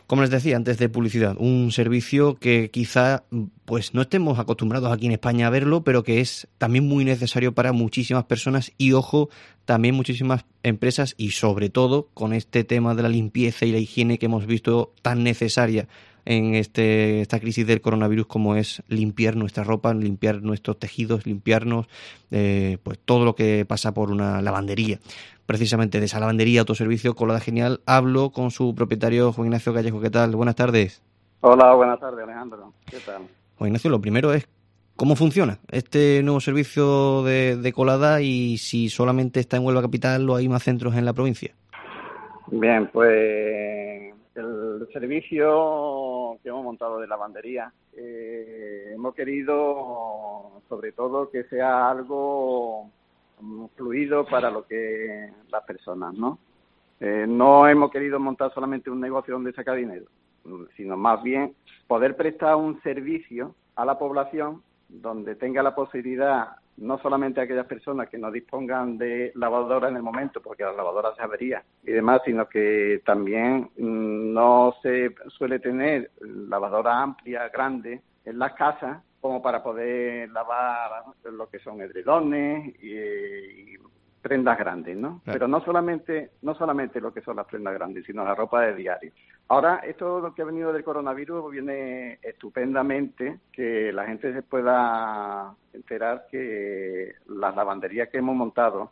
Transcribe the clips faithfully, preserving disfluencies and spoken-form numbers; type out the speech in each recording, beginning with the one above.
Como les decía antes de publicidad, un servicio que quizá pues no estemos acostumbrados aquí en España a verlo, pero que es también muy necesario para muchísimas personas y, ojo, también muchísimas empresas y sobre todo con este tema de la limpieza y la higiene que hemos visto tan necesaria en este esta crisis del coronavirus, como es limpiar nuestra ropa, limpiar nuestros tejidos, limpiarnos eh, pues todo lo que pasa por una lavandería. Precisamente de esa lavandería autoservicio Colada Genial hablo con su propietario, Juan Ignacio Callejo. ¿Qué tal? Buenas tardes. Hola, buenas tardes, Alejandro. ¿Qué tal? Juan Ignacio, lo primero es cómo funciona este nuevo servicio de, de colada y si solamente está en Huelva Capital o hay más centros en la provincia. Bien, pues el servicio que hemos montado de lavandería, eh, hemos querido sobre todo que sea algo fluido para lo que las personas, ¿no? Eh, no hemos querido montar solamente un negocio donde sacar dinero, sino más bien poder prestar un servicio a la población donde tenga la posibilidad, no solamente a aquellas personas que no dispongan de lavadora en el momento, porque la lavadora se avería y demás, sino que también mmm, no se suele tener lavadora amplia, grande, en las casas, como para poder lavar lo que son edredones y, y prendas grandes, ¿no? Claro. Pero no solamente no solamente lo que son las prendas grandes, sino la ropa de diario. Ahora, esto lo que ha venido del coronavirus viene estupendamente, que la gente se pueda enterar que las lavanderías que hemos montado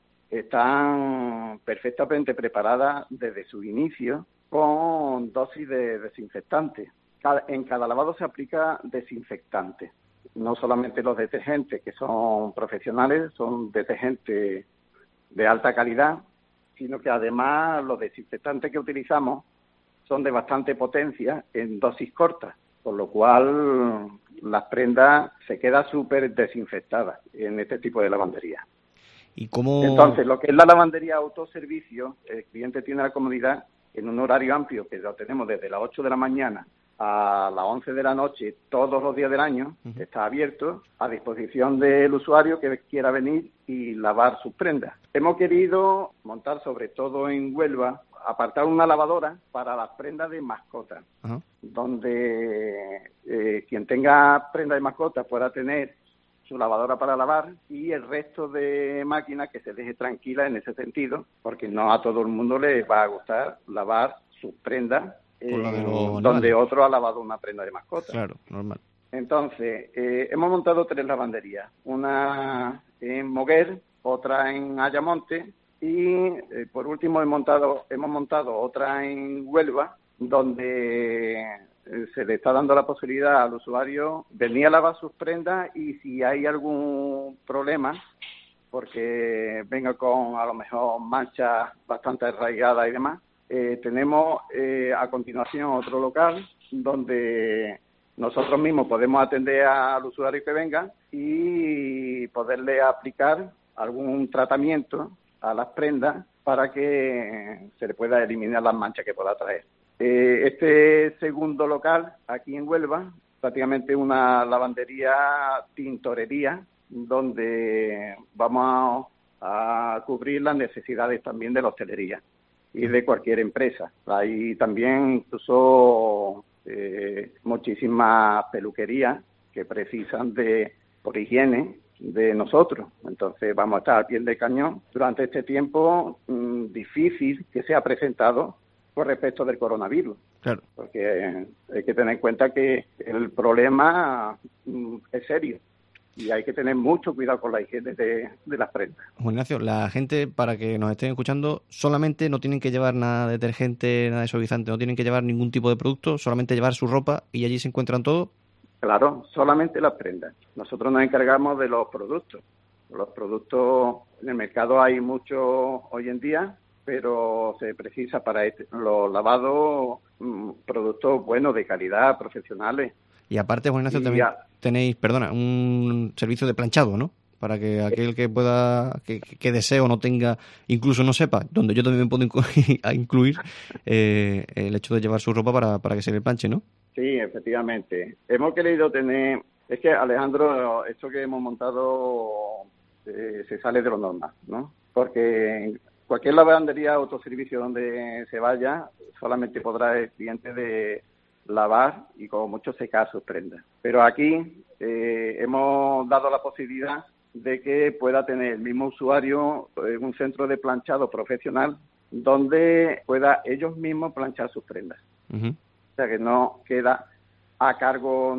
están perfectamente preparadas desde su inicio con dosis de desinfectante. Cada, en cada lavado se aplica desinfectante. No solamente los detergentes, que son profesionales, son detergentes de alta calidad, sino que además los desinfectantes que utilizamos son de bastante potencia en dosis cortas, por lo cual las prendas se quedan súper desinfectadas en este tipo de lavandería. ¿Y cómo? Entonces, lo que es la lavandería autoservicio, el cliente tiene la comodidad en un horario amplio que lo tenemos desde las ocho de la mañana a las once de la noche todos los días del año. Uh-huh. Está abierto a disposición del usuario que quiera venir y lavar sus prendas. Hemos querido montar, sobre todo en Huelva, apartar una lavadora para las prendas de mascotas, uh-huh. donde eh, quien tenga prendas de mascotas pueda tener su lavadora para lavar y el resto de máquinas que se deje tranquila en ese sentido, porque no a todo el mundo le va a gustar lavar sus prendas Eh, donde otro ha lavado una prenda de mascota. Claro, normal. Entonces, eh, hemos montado tres lavanderías, una en Moguer, otra en Ayamonte y eh, por último hemos montado, hemos montado otra en Huelva, donde eh, se le está dando la posibilidad al usuario venir a lavar sus prendas y si hay algún problema, porque venga con a lo mejor manchas bastante arraigadas y demás, Eh, tenemos eh, a continuación otro local donde nosotros mismos podemos atender al usuario que venga y poderle aplicar algún tratamiento a las prendas para que se le pueda eliminar las manchas que pueda traer. Eh, este segundo local aquí en Huelva, prácticamente una lavandería tintorería donde vamos a, a cubrir las necesidades también de la hostelería y de cualquier empresa. Hay también incluso eh, muchísimas peluquerías que precisan de, por higiene, de nosotros. Entonces vamos a estar al pie del cañón durante este tiempo mmm, difícil que se ha presentado con respecto del coronavirus. Claro. Porque eh, hay que tener en cuenta que el problema mmm, es serio. Y hay que tener mucho cuidado con la higiene de, de las prendas. Juan Ignacio, la gente, para que nos estén escuchando, solamente no tienen que llevar nada de detergente, nada de suavizante, no tienen que llevar ningún tipo de producto, solamente llevar su ropa y allí se encuentran todo. Claro, solamente las prendas. Nosotros nos encargamos de los productos. Los productos, en el mercado hay muchos hoy en día, pero se precisa para este, los lavados mmm, productos buenos, de calidad, profesionales. Y aparte, Juan Ignacio, también ya tenéis, perdona, un servicio de planchado, ¿no? Para que aquel que pueda, que, que desee o no tenga, incluso no sepa, donde yo también me puedo incluir eh, el hecho de llevar su ropa para, para que se le planche, ¿no? Sí, efectivamente. Hemos querido tener, es que Alejandro, esto que hemos montado eh, se sale de lo normal, ¿no? Porque cualquier lavandería, autoservicio donde se vaya, solamente podrá el cliente de lavar y como mucho secar sus prendas. Pero aquí eh, hemos dado la posibilidad de que pueda tener el mismo usuario en un centro de planchado profesional donde pueda ellos mismos planchar sus prendas. Uh-huh. O sea que no queda a cargo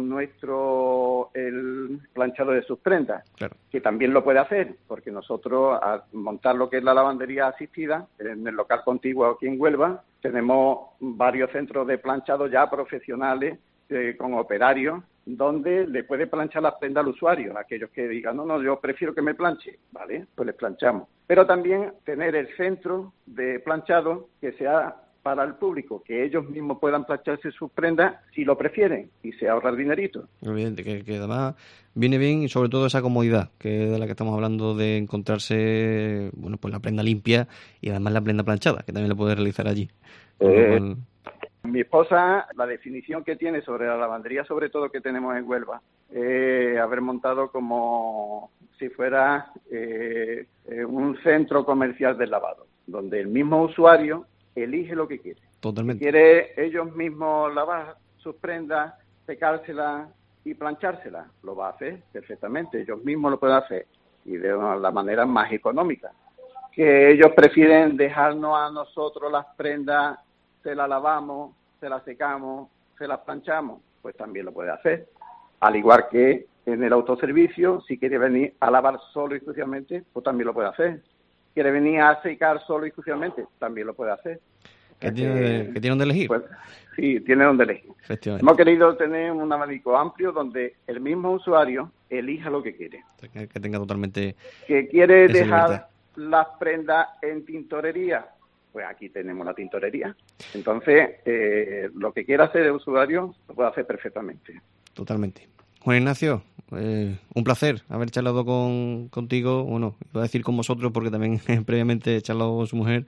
nuestro el planchado de sus prendas, claro, que también lo puede hacer, porque nosotros al montar lo que es la lavandería asistida en el local contiguo aquí en Huelva, tenemos varios centros de planchado ya profesionales eh, con operarios, donde le puede planchar las prendas al usuario, aquellos que digan, no, no, yo prefiero que me planche, ¿vale? Pues les planchamos. Pero también tener el centro de planchado que sea para el público, que ellos mismos puedan plancharse sus prendas si lo prefieren y se ahorra el dinerito. Evidente, que, que además viene bien y sobre todo esa comodidad, que es de la que estamos hablando, de encontrarse, bueno, pues la prenda limpia y además la prenda planchada, que también la puede realizar allí. Eh, cual... Mi esposa, la definición que tiene sobre la lavandería, sobre todo que tenemos en Huelva, eh, haber montado como si fuera eh, eh, un centro comercial del lavado, donde el mismo usuario elige lo que quiere. Totalmente. Si quiere ellos mismos lavar sus prendas, secárselas y planchárselas, lo va a hacer perfectamente. Ellos mismos lo pueden hacer y de la manera más económica. Que ellos prefieren dejarnos a nosotros las prendas, se las lavamos, se las secamos, se las planchamos, pues también lo puede hacer. Al igual que en el autoservicio, si quiere venir a lavar solo y exclusivamente, pues también lo puede hacer. Quiere venir a secar solo y exclusivamente, también lo puede hacer. ¿Qué tiene, eh, ¿qué tiene donde elegir? Pues, sí, tiene donde elegir. Hemos querido tener un abanico amplio donde el mismo usuario elija lo que quiere. Que tenga totalmente... Que quiere dejar libertad. Las prendas en tintorería, pues aquí tenemos la tintorería. Entonces, eh, lo que quiera hacer el usuario lo puede hacer perfectamente. Totalmente. Juan Ignacio, eh, un placer haber charlado con contigo, bueno, iba a decir con vosotros porque también previamente he charlado con su mujer,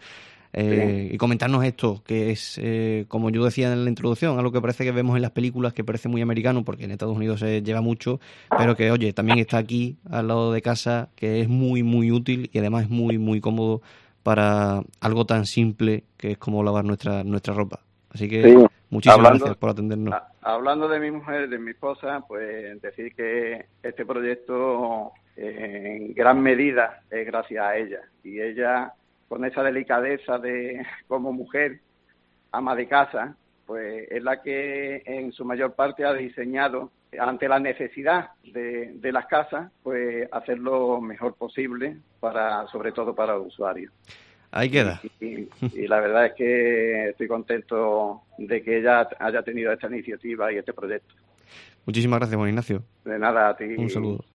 eh, sí. Y comentarnos esto, que es, eh, como yo decía en la introducción, algo que parece que vemos en las películas, que parece muy americano, porque en Estados Unidos se lleva mucho, pero que, oye, también está aquí, al lado de casa, que es muy, muy útil y además es muy, muy cómodo para algo tan simple que es como lavar nuestra nuestra ropa. Así que sí. Muchísimas hablando, gracias por atendernos. A, hablando de mi mujer, de mi esposa, pues decir que este proyecto eh, en gran medida es gracias a ella. Y ella, con esa delicadeza de como mujer, ama de casa, pues es la que en su mayor parte ha diseñado, ante la necesidad de, de las casas, pues hacer lo mejor posible, para sobre todo para los usuarios. Ahí queda. Y, y, y la verdad es que estoy contento de que ella haya tenido esta iniciativa y este proyecto. Muchísimas gracias, Juan Ignacio. De nada, a ti. Un saludo.